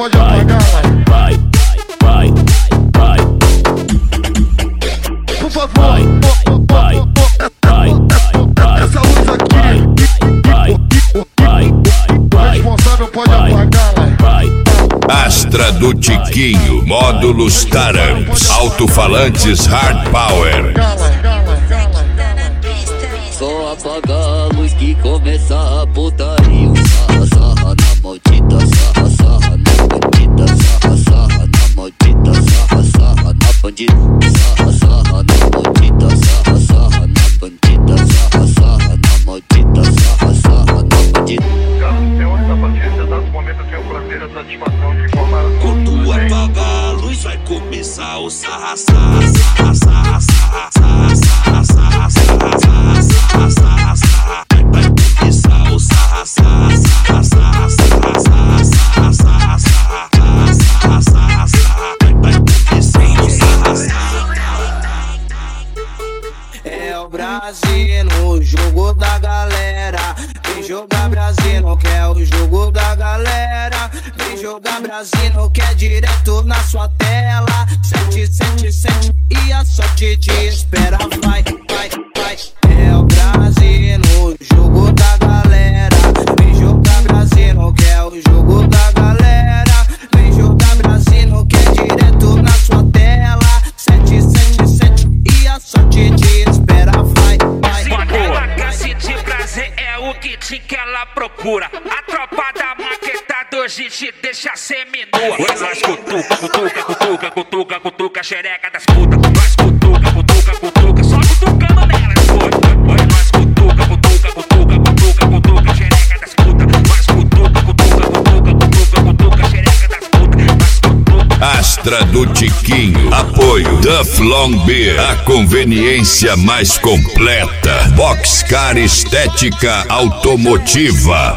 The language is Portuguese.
pode apagar. Vai, vai, vai, Por favor, vai, vai, vai, essa luz aqui, vai, vai, o responsável pode apagar. vai. Astra do Tiquinho, módulos Taramps, alto-falantes Hard Power. Só apagar a luz que começa a putaria. Sarra, sarra na maldita, sarra, sarra na bandida. Sarra, sarra na maldita, sarra, sarra na bandida. Sarra, sarra na maldita, sarra, sarra na bandida. Sarra, sarra na maldita, sarra, sarra na bandida. Caros senhores, a partir desse exato momento eu tenho o prazer e a satisfação de informar a Quando apagar a luz vai começar o sarra, sarra, sarra, sarra, sarra, sarra, sarra, sarra, sarra, sarra, sarra, sarra, sarra. Vai começar o sarra, sarra, sarra, sarra, sarra, sarra, sarra, sarra, sarra, sarra, sarra, sarra. Vai começar o sarra, sarra. É o Brasil no jogo da galera. Vem jogar Brasil, não quer o jogo da galera. Vem jogar Brasil, não quer direto na sua tela. 777 e a sorte te espera. Vai, vai, vai. É o Brasil no jogo da galera. Vem jogar Brasil, não quer o jogo da galera. Vem jogar Brasil, não quer direto na sua tela. 777 e a sorte te espera. Vai, vai, Ela gosta de prazer, é o kit que ela procura. A tropa da maqueta hoje te deixa seminua. Nós cutuca, cutuca, cutuca, cutuca, cutuca, xereca das putas. Nós cutuca, cutuca, cutuca, só cutucando nelas, nós cutuca, cutuca, cutuca, cutuca, cutuca, xereca das putas. Nós cutuca, cutuca, cutuca, cutuca, cutuca, xereca das putas. Nós cutuca. Astra do Tiquinho, apoio Duff Long Beer, a conveniência mais completa. Boxcar Estética Automotiva.